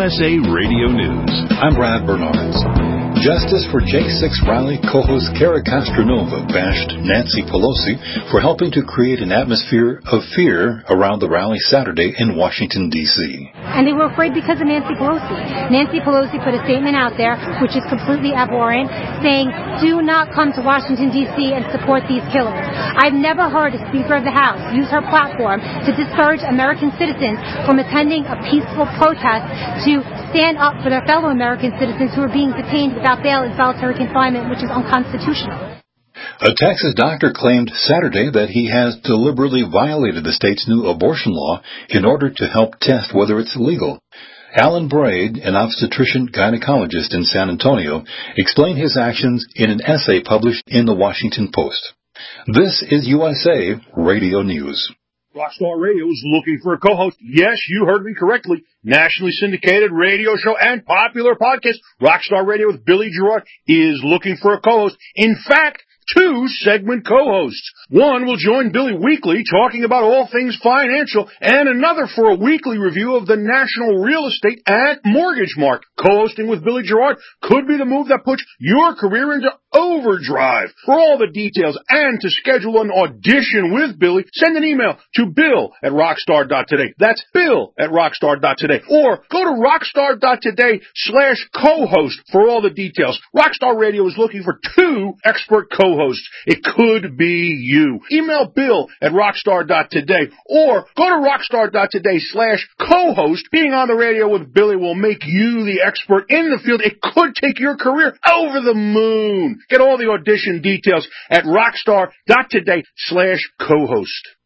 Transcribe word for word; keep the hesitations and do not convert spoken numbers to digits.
S A Radio News. I'm Brad Bernards. Justice for J six rally co-host Kara Castronova bashed Nancy Pelosi for helping to create an atmosphere of fear around the rally Saturday in Washington, D C And they were afraid because of Nancy Pelosi. Nancy Pelosi put a statement out there, which is completely abhorrent, saying, do not come to Washington, D C and support these killers. I've never heard a Speaker of the House use her platform to discourage American citizens from attending a peaceful protest to stand up for their fellow American citizens who are being detained without bail in solitary confinement, which is unconstitutional. A Texas doctor claimed Saturday that he has deliberately violated the state's new abortion law in order to help test whether it's legal. Alan Braid, an obstetrician gynecologist in San Antonio, explained his actions in an essay published in the Washington Post. This is U S A Radio News. Rockstar Radio is looking for a co-host. Yes, you heard me correctly. Nationally syndicated radio show and popular podcast, Rockstar Radio with Billy Gerard, is looking for a co-host. In fact, two segment co-hosts. One will join Billy weekly talking about all things financial, and another for a weekly review of the national real estate and mortgage market. Co-hosting with Billy Gerard could be the move that puts your career into overdrive. For all the details and to schedule an audition with Billy, send an email to bill at rockstar dot today. That's bill at rockstar dot today. Or go to rockstar dot today slash co-host for all the details. Rockstar Radio is looking for two expert co-hosts. It could be you. Email bill at rockstar dot today or go to rockstar dot today slash co-host. Being on the radio with Billy will make you the expert in the field. It could take your career over the moon. Get all the audition details at rockstar dot today slash co-host.